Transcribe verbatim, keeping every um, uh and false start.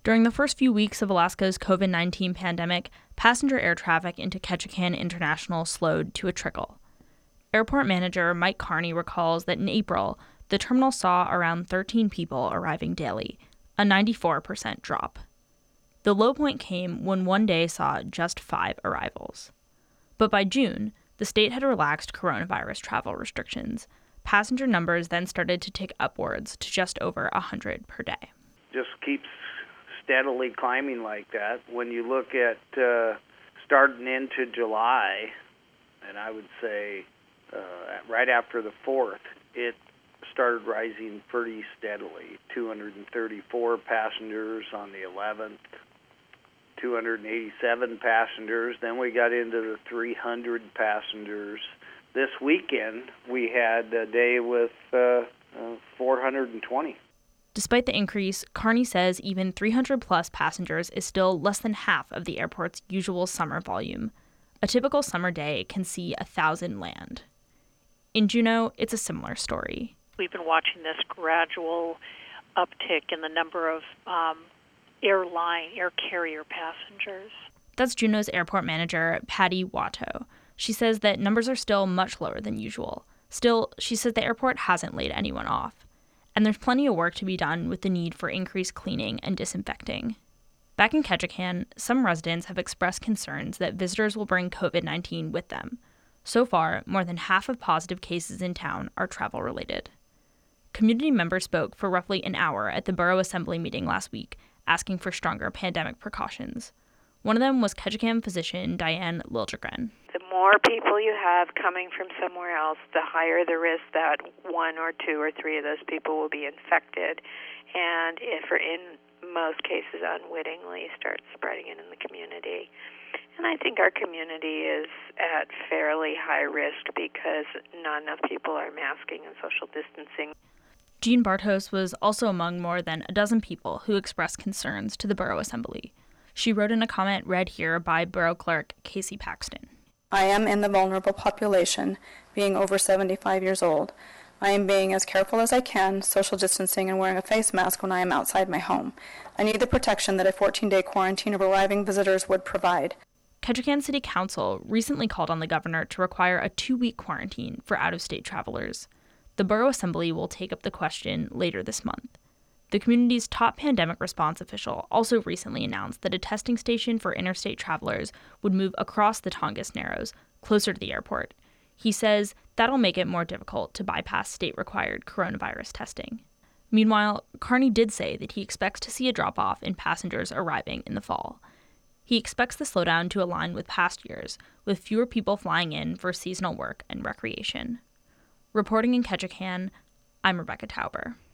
During the first few weeks of Alaska's covid nineteen pandemic, passenger air traffic into Ketchikan International slowed to a trickle. Airport manager Mike Carney recalls that in April, the terminal saw around thirteen people arriving daily, a ninety-four percent drop. The low point came when one day saw just five arrivals. But by June, the state had relaxed coronavirus travel restrictions. Passenger numbers then started to tick upwards to just over one hundred per day. Just keeps steadily climbing like that. When you look at uh, starting into July, and I would say uh, right after the fourth, it started rising pretty steadily. two hundred thirty-four passengers on the eleventh, two hundred eighty-seven passengers. Then we got into the three hundred passengers. This weekend, we had a day with uh, uh, four hundred twenty. Despite the increase, Carney says even three hundred plus passengers is still less than half of the airport's usual summer volume. A typical summer day can see a thousand land. In Juneau, it's a similar story. We've been watching this gradual uptick in the number of um, airline, air carrier passengers. That's Juneau's airport manager, Patty Watto. She says that numbers are still much lower than usual. Still, she says the airport hasn't laid anyone off. And there's plenty of work to be done with the need for increased cleaning and disinfecting. Back in Ketchikan, some residents have expressed concerns that visitors will bring covid nineteen with them. So far, more than half of positive cases in town are travel-related. Community members spoke for roughly an hour at the Borough Assembly meeting last week, asking for stronger pandemic precautions. One of them was Ketchikan physician Diane Liljegren. The more people you have coming from somewhere else, the higher the risk that one or two or three of those people will be infected, and if or in most cases unwittingly start spreading it in the community. And I think our community is at fairly high risk because not enough people are masking and social distancing. Jean Bartos was also among more than a dozen people who expressed concerns to the Borough Assembly. She wrote in a comment read here by Borough Clerk Casey Paxton. I am in the vulnerable population, being over seventy-five years old. I am being as careful as I can, social distancing and wearing a face mask when I am outside my home. I need the protection that a fourteen-day quarantine of arriving visitors would provide. Ketchikan City Council recently called on the governor to require a two-week quarantine for out-of-state travelers. The Borough Assembly will take up the question later this month. The community's top pandemic response official also recently announced that a testing station for interstate travelers would move across the Tongass Narrows, closer to the airport. He says that'll make it more difficult to bypass state-required coronavirus testing. Meanwhile, Carney did say that he expects to see a drop-off in passengers arriving in the fall. He expects the slowdown to align with past years, with fewer people flying in for seasonal work and recreation. Reporting in Ketchikan, I'm Rebecca Tauber.